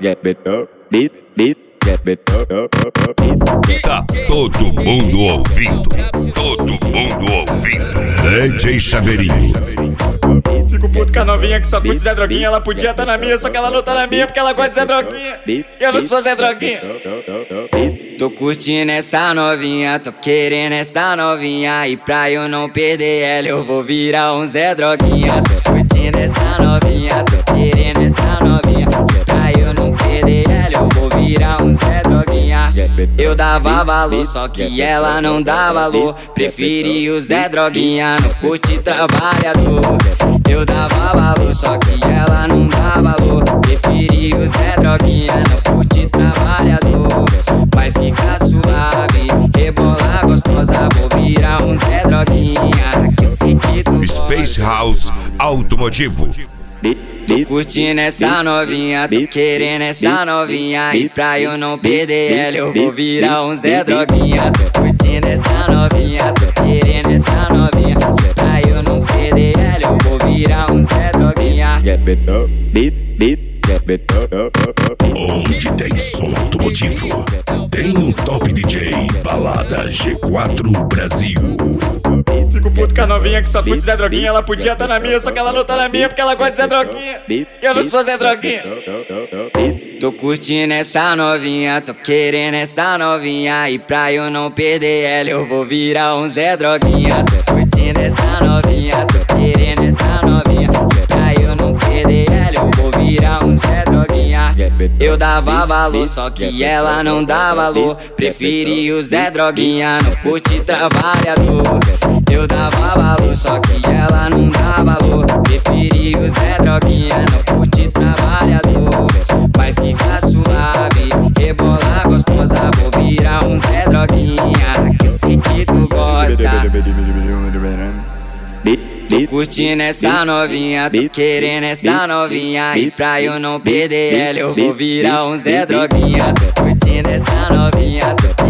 Tá todo mundo ouvindo, DJ Chaveirinho. Fico puto com a novinha que só curte Zé Droguinha. Ela podia tá na minha, só que ela não tá na minha porque ela gosta de Zé Droguinha. Eu não sou Zé Droguinha. Tô curtindo essa novinha, tô querendo essa novinha. E pra eu não perder ela eu vou virar um Zé Droguinha. Tô curtindo essa novinha, tô querendo essa novinha. E pra eu não perder ela eu vou virar um Zé Droguinha. Eu dava valor, só que ela não dá valor. Preferi o Zé Droguinha, não curte trabalhador. Eu dava valor, só que ela não dá valor. Preferi o Zé Droguinha, não curte trabalhador. Vai ficar suave, rebolar gostosa. Vou virar um Zé Droguinha, que sei que tu Space House Automotivo. Tô curtindo essa novinha, tô querendo essa novinha. E pra eu não perder ela eu vou virar um Zé Droguinha. Tô curtindo essa novinha, tô querendo essa novinha. E pra eu não perder ela eu vou virar um Zé Droguinha. Onde tem som automotivo, tem um top DJ, Balada G4 Brasil. Fico puto com a novinha que só curte Zé Droguinha. Ela podia tá na minha, só que ela não tá na minha porque ela gosta de Zé Droguinha. Eu não sou Zé Droguinha. Tô curtindo essa novinha, tô querendo essa novinha. E pra eu não perder ela eu vou virar um Zé Droguinha. Tô curtindo essa novinha, tô querendo essa novinha. E pra eu não perder ela eu vou virar um Zé Droguinha. Eu dava valor, só que ela não dá valor. Preferi o Zé Droguinha, não curte trabalhador. Eu dava valor, só que ela não dá valor. Preferi o Zé Droguinha, não curte trabalhador. Vai ficar suave, rebolar gostosa. Vou virar um Zé Droguinha, que sei que tu gosta. Tô curtindo essa novinha, tô querendo essa novinha. E pra eu não perder ela eu vou virar um Zé Droguinha. Tô curtindo essa novinha, tô